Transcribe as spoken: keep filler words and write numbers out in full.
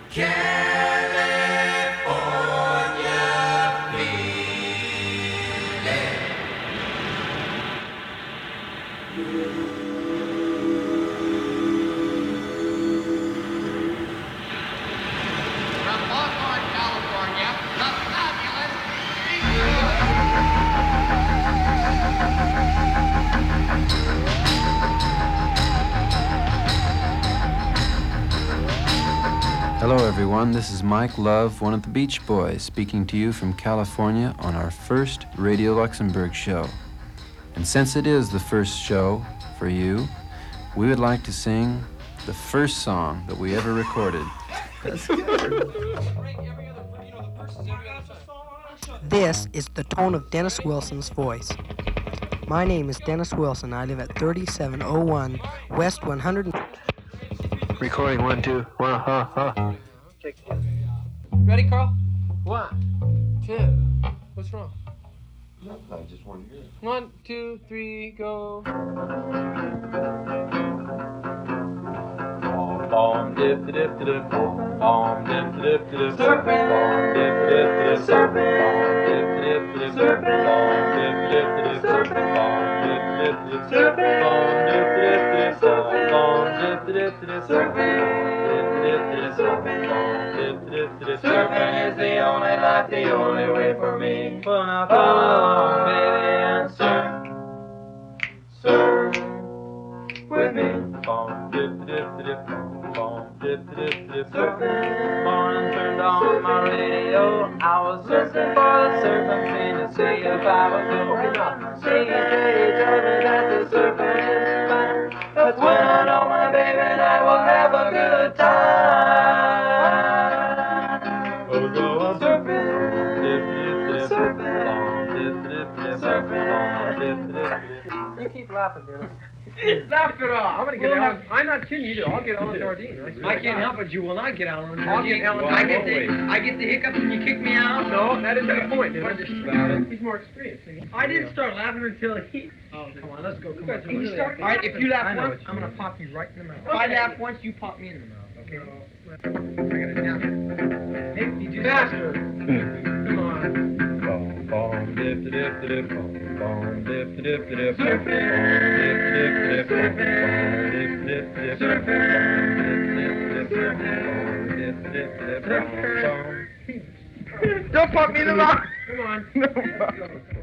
Hello everyone, this is Mike Love, one of the Beach Boys, speaking to you from California on our first Radio Luxembourg show. And since it is the first show for you, we would like to sing the first song that we ever recorded. That's good. This is the tone of Dennis Wilson's voice. My name is Dennis Wilson. I live at thirty-seven oh one West one hundred. Recording one, two, one, ha, ha. Ready, Carl? One, two. What's wrong? No, I just want to hear it. One, two, three, go. Bomb dip dip dip bomb dip dip dip bomb dip dip dip bomb dip dip dip bomb dip dip dip bomb dip dip dip bomb dip dip dip bomb dip dip dip surfing is the only life, the only way for me. Well, now come along, baby, and surf, surf with me. Bomb dip dip dip bomb dip dip dip surfing. Morning turned on my radio. I was listening for the surfing scene to see if I was going up. C J told me that the surfing is fun. That's when I know my baby and I will have a good time. We'll go a surfing, dip dip dip, surfing, dip dip dip, surfing, dip dip dip. You keep laughing, Dennis. Laugh it off. I'm gonna get We'll out. have- I'm not kidding you. I'll get on Jardine. I can't help it. You will not get out on I'll get Alan I get Jardine. the I get the hiccups and you kick me out. No, that isn't the point, Dennis. What is this about it? He's more experienced. I didn't start laughing until he. Oh, come on, let's go. Come Guys, on. can you start? All right, if you laugh I know once, what I'm you gonna mean. pop you right in the mouth. If I laugh once, you pop me in the mouth. Okay. I got it now. Hey, you do Faster. Come on. Bomb dip dip dip bomb dip dip dip bomb dip dip dip bomb dip dip dip dip dip dip dip. Don't pop me in the mouth. Come on. No.